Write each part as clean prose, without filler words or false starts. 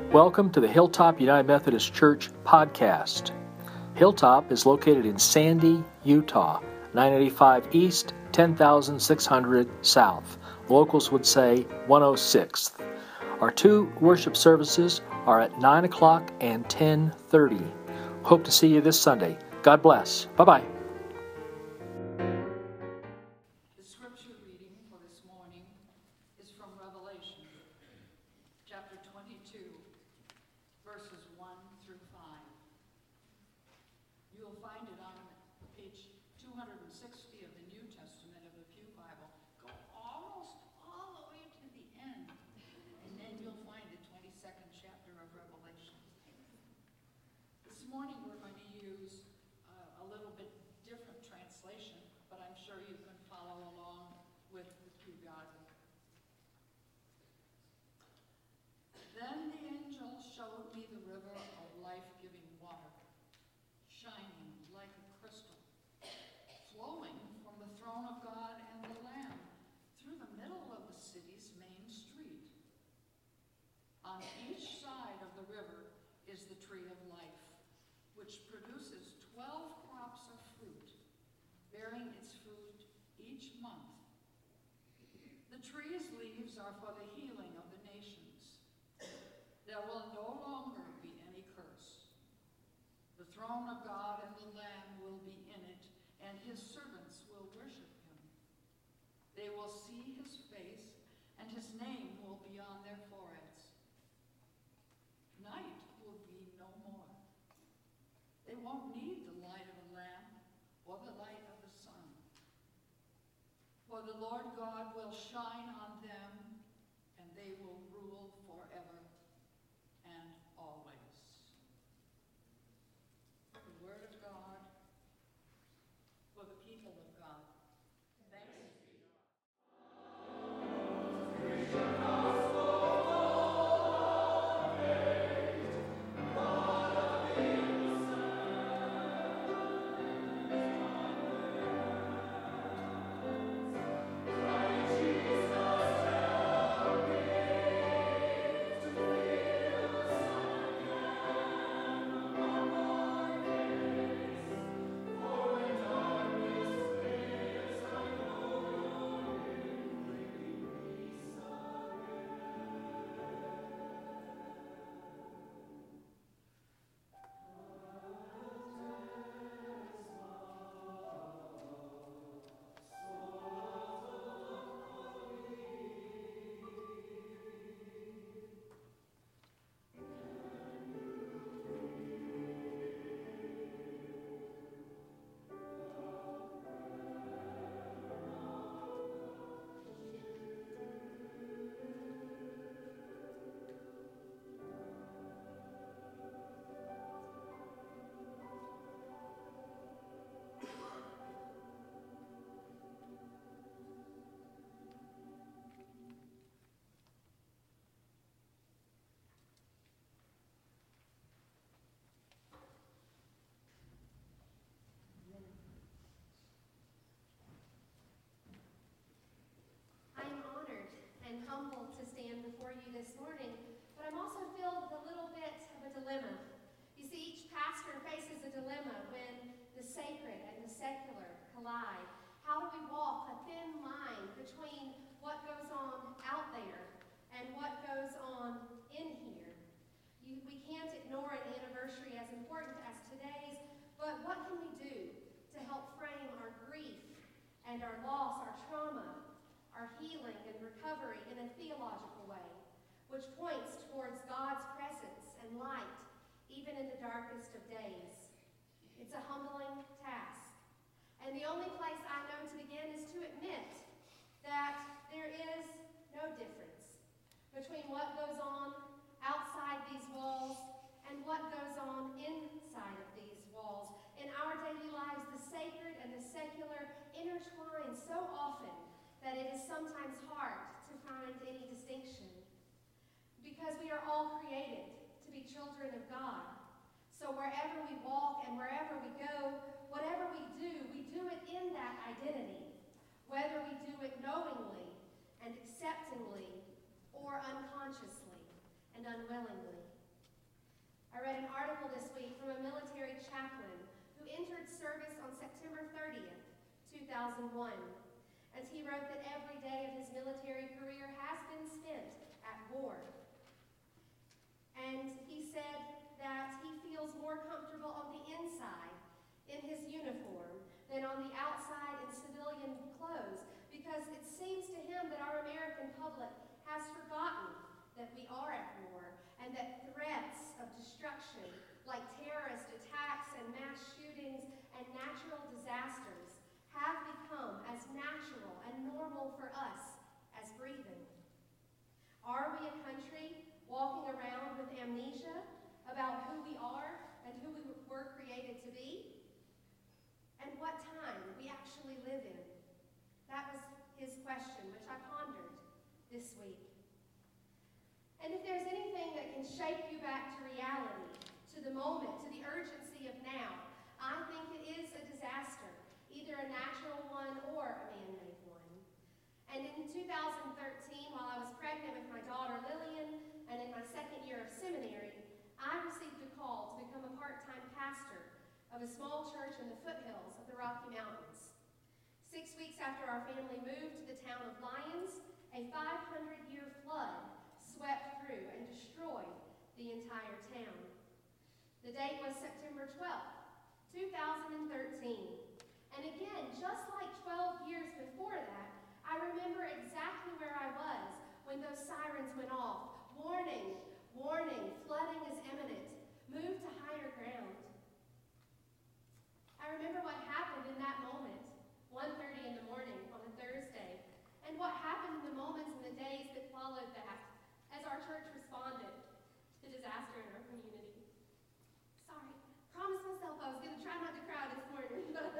Welcome to the Hilltop United Methodist Church podcast. Hilltop is located in Sandy, Utah, 985 East, 10,600 South. Locals would say 106th. Our two worship services are at 9 o'clock and 10:30. Hope to see you this Sunday. God bless. Bye-bye. The scripture reading for this morning is from Revelation, chapter 22, verses 1 through 5. You will find it on page 260 of the New Testament of the Pew Bible. Go almost all the way to the end, and then you'll find the 22nd chapter of Revelation. This morning we're going to use a little bit different translation, but I'm sure you can follow along with the Pew Bible. Then the angel showed me the river of life-giving water, shining like a crystal, flowing from the throne of God and the Lamb through the middle of the city's main street. On each side of the river is the tree of life, which produces 12 crops of fruit, bearing its fruit each month. The tree's leaves are for the healing of the nations. There will no longer be any curse. The throne of God and the Lamb will be in it, and his servants will worship him. They will see his face, and his name will be on their foreheads. Night will be no more. They won't need the light of a lamp or the light of the sun. For the Lord God will shine on them, and they will rule forever and always. The word of God for the people of God. Thanks be to God. I'm honored and humbled to stand before you this morning, but I'm also filled with a little bit of a dilemma. You see, each pastor faces a dilemma when the sacred and the secular collide. How do we walk a thin line between what goes on out there and what goes on in here? We can't ignore an anniversary as important as today's, but what can we do to help frame our grief and our loss, our trauma, our healing and recovery in a theological way, which points towards God's presence and light, even in the darkest of days? It's a humbling task. And the only place I know to begin is to admit that there is no difference between what goes on outside these walls and what goes on inside of these walls. In our daily lives, the sacred and the secular intertwine so often that it is sometimes hard to find any distinction, because we are all created to be children of God. So wherever we walk and wherever we go, whatever we do it in that identity, whether we do it knowingly and acceptingly or unconsciously and unwillingly. 30th, 2001. And he wrote that every day of his military career has been spent at war. And he said that he feels more comfortable on the inside in his uniform than on the outside in civilian clothes, because it seems to him that our American public has forgotten that we are at war, and that threats of destruction like terrorist attacks and mass shootings and natural disasters have become as natural and normal for us as breathing. Are we a country walking around with amnesia about who we are and who we were created to be? And what time we actually live in? That was his question, which I pondered this week. And if there's anything that can shake you back to reality, to the moment, to the urgency of now, I think it is a disaster, either a natural one or a man-made one. And in 2013, while I was pregnant with my daughter Lillian, and in my second year of seminary, I received a call to become a part-time pastor of a small church in the foothills of the Rocky Mountains. 6 weeks after our family moved to the town of Lyons, a 500-year flood swept through and destroyed the entire town. The date was September 12th, 2013. And again, just like 12 years before that, I remember exactly where I was when those sirens went off. Warning, warning, flooding is imminent. Move to higher ground. I remember what happened in that moment, 1:30 in the morning on a Thursday, and what happened in the moments and the days that followed that as our church responded to the disaster in our community. Sorry, promised myself I was going to try not to cry this morning.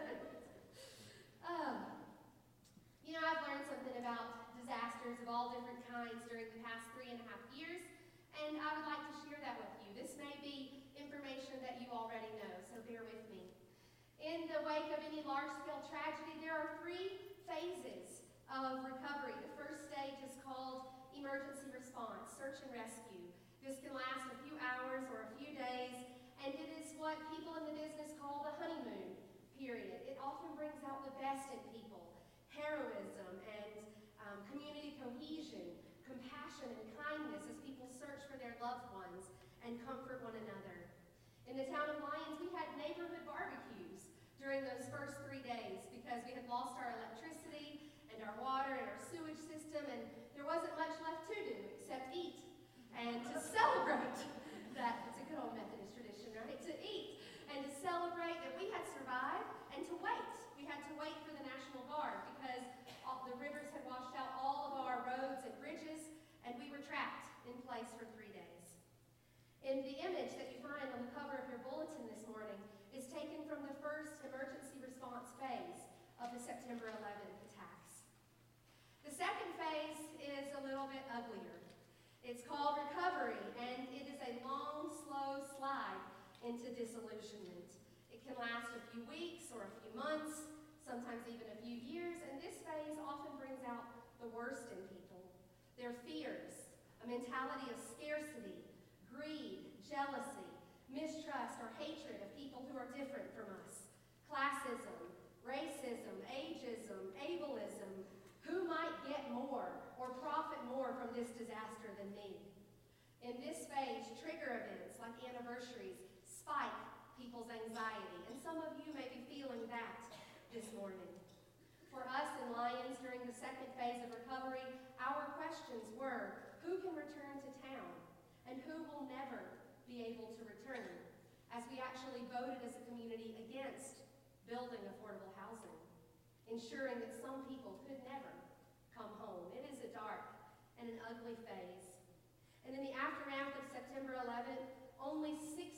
I've learned something about disasters of all different kinds during the past 3.5 years, and I would like to share that with you. This may be information that you already know, so bear with me. In the wake of any large-scale tragedy, there are 3 phases of recovery. The first stage is called emergency response, search and rescue. This can last a few hours or a few days, and it is what people in the business call the honeymoon period. It often brings out the best in people, heroism and community cohesion, compassion and kindness as people search for their loved ones and comfort one another. In the town of Lyons, we had neighborhood barbecues during those first 3 days because we had lost our electricity and our water and our sewage system, and there wasn't much left to do except eat. And to celebrate that, it's a good old Methodist tradition, right? To eat and to celebrate that we had survived, and to wait. We had to wait for the National Guard because the rivers had washed out all of our roads and bridges, and we were trapped in place for 3 days. In the image that you find on the cover of your bulletin this morning is taken from the first emergency response phase of the September 11th attacks. The second phase is a little bit uglier. It's called recovery, and it is a long, slow slide into disillusionment. It can last a few weeks or a few months, sometimes even a few years, and this phase often brings out the worst in people. Their fears, a mentality of scarcity, greed, jealousy, mistrust, or hatred of people who are different from us, classism, racism, ageism, ableism, who might get more or profit more from this disaster than me. In this phase, trigger events like anniversaries spike people's anxiety, and some of you may be feeling that this morning. For us in Lyons during the second phase of recovery, our questions were, who can return to town and who will never be able to return, as we actually voted as a community against building affordable housing, ensuring that some people could never come home. It is a dark and an ugly phase. And in the aftermath of September 11th, only 60%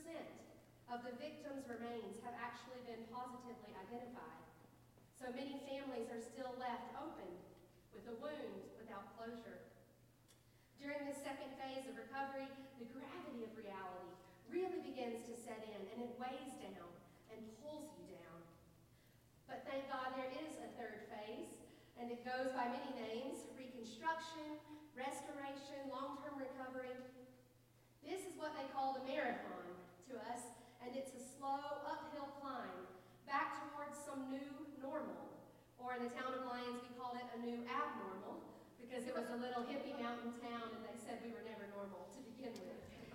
of the victims' remains have actually been positively identified. So many families are still left open with a wound without closure. During this second phase of recovery, the gravity of reality really begins to set in, and it weighs down and pulls you down. But thank God there is a third phase, and it goes by many names: reconstruction, restoration, long-term recovery. This is what they call the marathon to us, and it's a slow uphill climb back towards some new normal. Or in the town of Lyons, we called it a new abnormal, because it was a little hippie mountain town and they said we were never normal to begin with.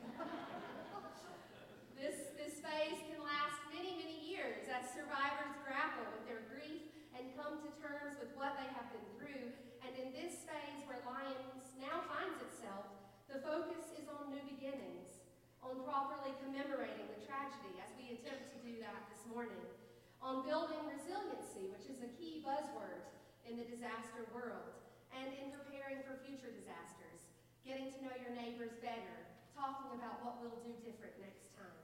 This phase can last many, many years as survivors grapple with their grief and come to terms with what they have been through. And in this phase where Lyons now finds itself, the focus is on new beginnings, on properly commemorating the tragedy as we attempt to do that this morning, on building resiliency, which is a key buzzword in the disaster world, and in preparing for future disasters, getting to know your neighbors better, talking about what we'll do different next time.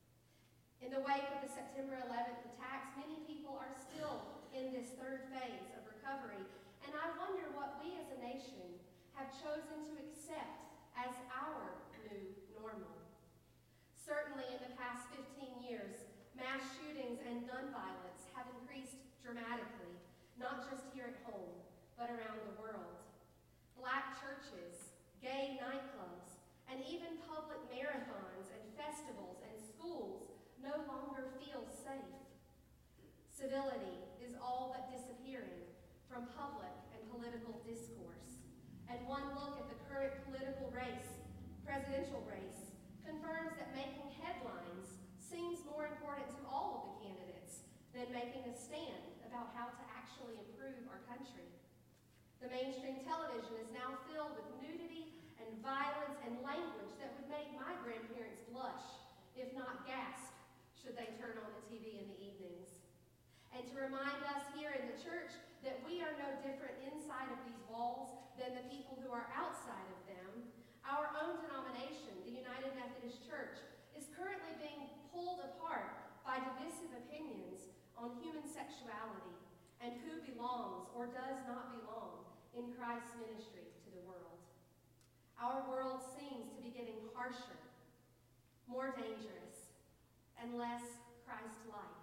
In the wake of the September 11th attacks, many people are still in this third phase of recovery, and I wonder what we as a nation have chosen to accept as our new normal. Certainly in the past 15 years, mass shootings and gun violence have increased dramatically, not just here at home, but around the world. Black churches, gay nightclubs, and even public marathons and festivals and schools no longer feel safe. Civility is all but disappearing from public and political discourse. And one look at the current political race, presidential race, confirms that making headlines seems more important to all of the candidates than making a stand about how to actually improve our country. The mainstream television is now filled with nudity and violence and language that would make my grandparents blush, if not gasp, should they turn on the TV in the evenings. And to remind us here in the church that we are no different inside of these walls than the people who are outside of them, our own denomination, the United Methodist Church, is currently being pulled apart by divisive opinions on human sexuality and who belongs or does not belong in Christ's ministry to the world. Our world seems to be getting harsher, more dangerous, and less Christ-like.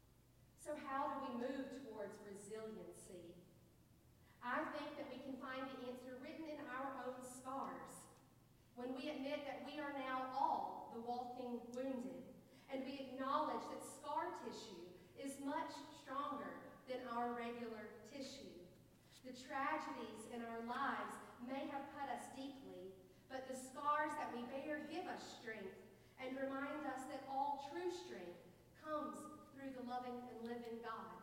So how do we move towards resiliency? I think that we can find the answer written in our own scars. When we admit that we are now all the walking wounded, and we acknowledge that scar tissue is much stronger than our regular tissue. The tragedies in our lives may have cut us deeply, but the scars that we bear give us strength and remind us that all true strength comes through the loving and living God.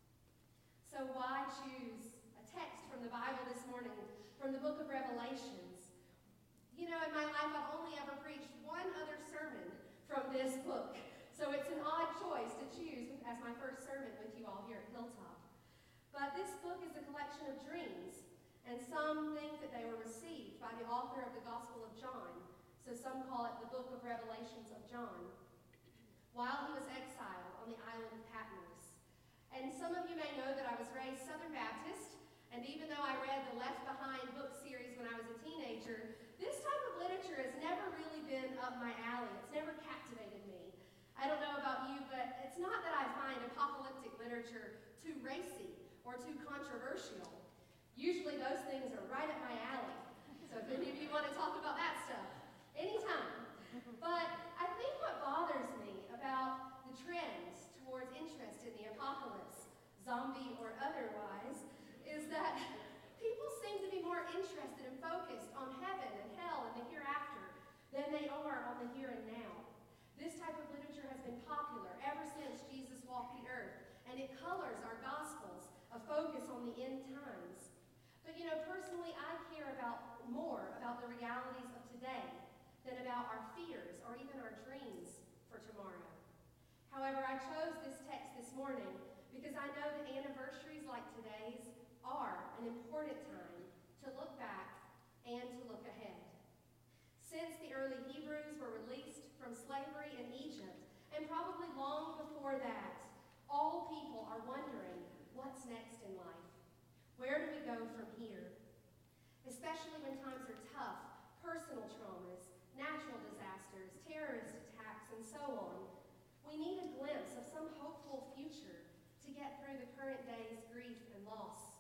So why choose a text from the Bible this morning, from the book of Revelations? You know, in my life, I've only ever preached one other sermon from this book. So it's an odd choice to choose as my first sermon with you all here at Hilltop. But this book is a collection of dreams, and some think that they were received by the author of the Gospel of John. So some call it the book of Revelations of John, while he was exiled on the island of Patmos. And some of you may know that I was raised Southern Baptist, and even though I read the Left Behind book series when I was a teenager, this type of literature has never really been up my alley. It's never captivated me. I don't know about you, but it's not that I find apocalyptic literature too racy or too controversial. Usually those things are right up my alley. So if any of you want to talk about that stuff, anytime. But I think what bothers me about the trends towards interest in the apocalypse, zombie or otherwise, is that people seem to be more interested and focused on heaven and hell and the hereafter than they are on the here and now. This type of literature has been popular ever since Jesus walked the earth, and it colors our Gospels, a focus on the end times. But you know, personally, I care more about the realities of today than about our fears or even our dreams for tomorrow. However, I chose this text this morning because I know that anniversaries like today's are an important time to look back and to look ahead. Since the early Hebrews were released from slavery in Egypt, and probably long before that, all people are wondering, what's next in life? Where do we go from here? Especially when times are tough, personal traumas, natural disasters, terrorist attacks, and so on. We need a glimpse of some hopeful future to get through the current day's grief and loss.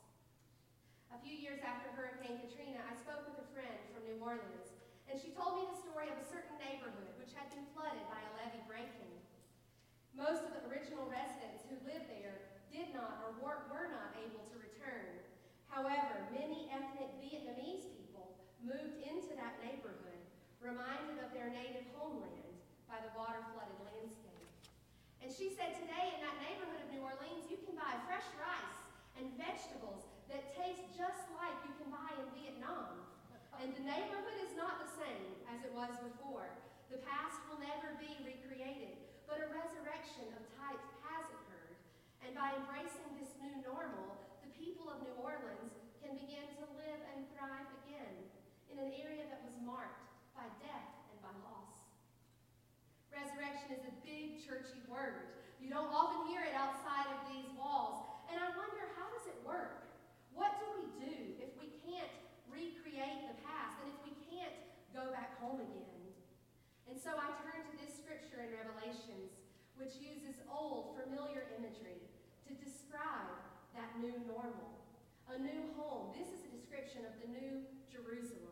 A few years after Hurricane Katrina, I spoke with a friend from New Orleans, and she told me the story of a certain neighborhood which had been flooded by a levee break-in. Most of the original residents who lived there did not or were not able to return. However, many ethnic Vietnamese people moved into that neighborhood, reminded of their native homeland by the water-flooded landscape. And she said today in that neighborhood of New Orleans, you can buy fresh rice and vegetables that taste just like you can buy in Vietnam. And the neighborhood is not the same as it was before. The past will never be recreated, but a resurrection of types has occurred. And by embracing this new normal, the people of New Orleans can begin to live and thrive again in an area that was marked by death and by loss. Resurrection is a big churchy word. You don't often hear it outside of these walls. And I wonder, how does it work? What do we do if we can't recreate the past and if we can't go back home again? And so I turn to this scripture in Revelations, which uses old, familiar imagery to describe that new normal, a new home. This is a description of the new Jerusalem.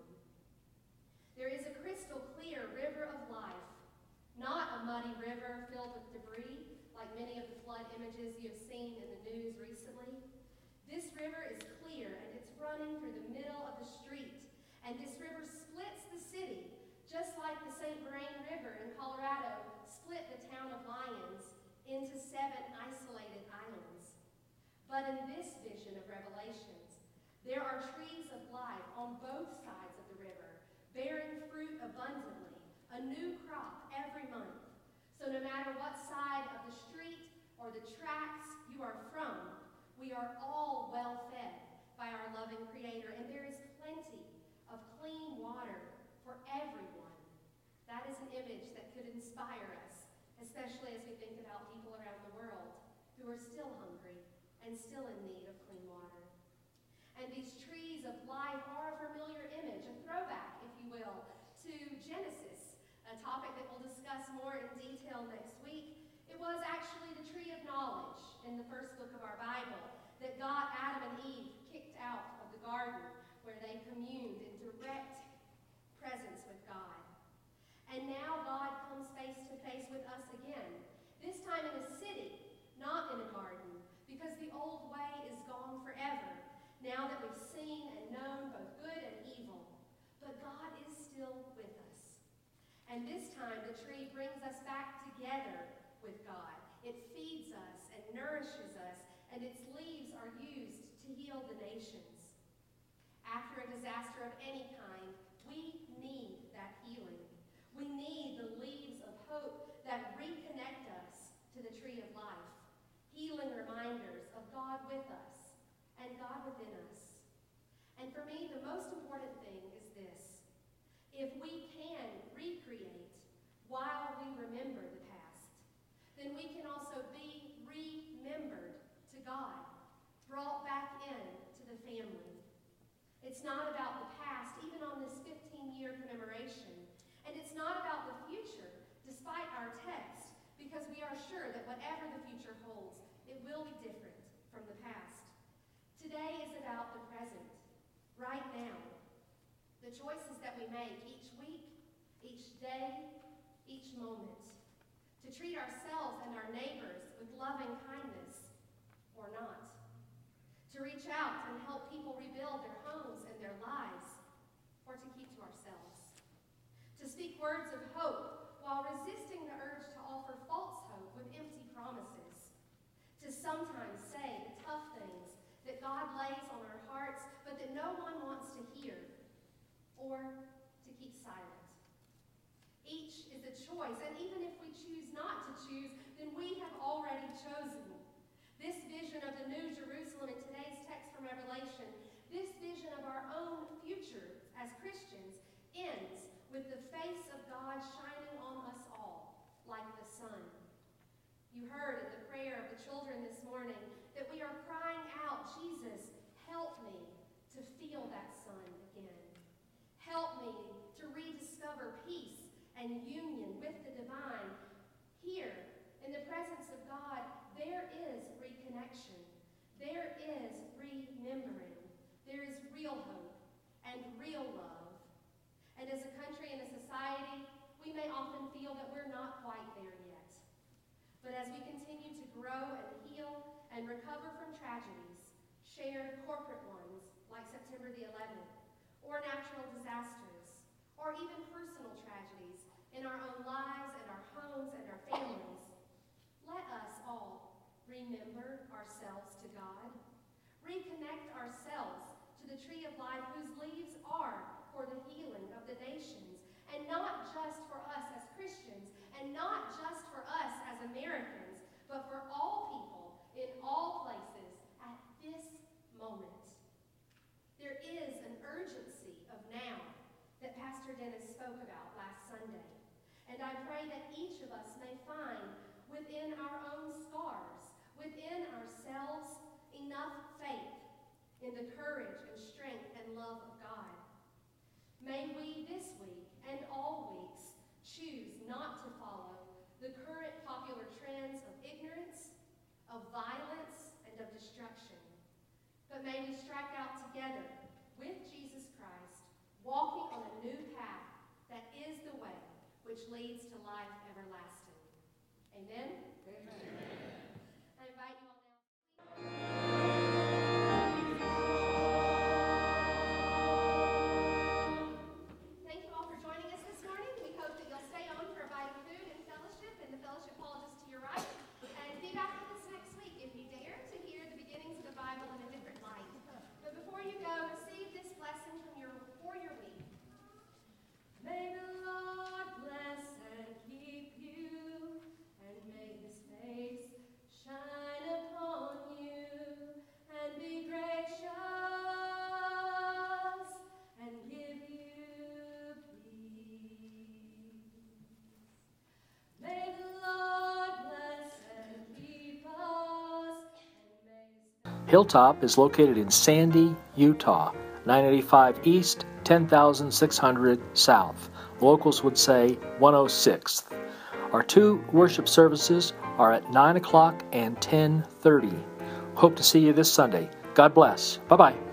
There is a crystal clear river of life, not a muddy river filled with debris, like many of the flood images you have seen in the news recently. This river is clear, and it's running through the middle of the street. And this river splits the city, just like the St. Vrain River in Colorado split the town of Lyons into 7 isolated islands. But in this vision of Revelations, there are trees of life on both sides of the river, bearing fruit abundantly, a new crop every month. So no matter what side of the street or the tracks you are from, we are all well fed by our loving Creator, and there is plenty of clean water for everyone. That is an image that could inspire us, especially as we think about people around the world who are still hungry and still in need of clean water. And these trees of life are a familiar image, a throwback, if you will, to Genesis, a topic that we'll discuss more in detail next week. It was actually the tree of knowledge in the first book of our Bible that got Adam and Eve kicked out of the garden, where they communed in direct presence with God. And now God comes face to face with us again, this time in a city, not in a garden, because the old way is gone forever, now that we've seen and known both good and evil. But God is still with us. And this time the tree brings us back together with God. It feeds us and nourishes us, and its leaves are used to heal the nations. After a disaster of any kind, we need that healing. We need the leaves of hope that reconnect us to the tree of life, healing reminders of God with us and God within us. And for me, the most important thing is this: if we can recreate while we remember the past, then we can also be remembered to God, brought back in to the family. It's not about the past, even on this 15-year commemoration. And it's not about the future, despite our text, because we are sure that whatever the future holds, it will be different from the past. Today is about the present, right now. The choices that we make each week, each day, each moment. To treat ourselves and our neighbors with loving kindness, or not. To reach out and help people rebuild their homes and their lives, or to keep to ourselves. To speak words of hope while resisting the urge to offer false hope with empty promises. To sometimes say the tough things that God lays on our hearts, but that no one wants to hear, or to keep silent. Each is a choice, and even if we choose not to choose, then we have already chosen. This vision of the New Jerusalem in today's text from Revelation, this vision of our own future as Christians, ends with the face of God shining on us all like the sun. You heard in the prayer of the children this morning that we are crying out, Jesus, help me to feel that sun again. Help me to rediscover peace and union with the divine. Here, in the presence of God, there is reconnection. There is remembering. There is real hope and real love. And as a country and a society, we may often feel that we're not quite there yet. But as we continue to grow and heal and recover from tragedies, shared corporate ones like September the 11th, or natural disasters, or even personal tragedies in our own lives and our homes and our families, let us all remember ourselves to God, reconnect ourselves to the tree of life whose leaves are for the healing of the nations, and not just for us as Christians, and not just for us as Americans, but for all people in all places at this moment. There is an urgency of now that Pastor Dennis spoke about last Sunday, and I pray that each of us may find within our own scars, within ourselves, enough faith in the courage and strength and love of God. May we this week and all weeks choose not to follow the current popular trends of ignorance, of violence, and of destruction, but may we strike out together with Jesus Christ, walking on a new path that is the way which leads to life everlasting. Amen? Amen. I invite you all now. Thank you all for joining us this morning. We hope that you'll stay on for a bite of food and fellowship in the fellowship hall just to your right. And be back with us next week if you dare to hear the beginnings of the Bible in a different light. But before you go, receive this blessing for your week. May the Lord bless and keep you, and may his face shine upon you, and be gracious, and give you peace. May the Lord bless and keep us, and may Hilltop is located in Sandy, Utah, 985 East, 10,600 South. Locals would say 106th. Our two worship services are at 9 o'clock and 10:30. Hope to see you this Sunday. God bless. Bye-bye.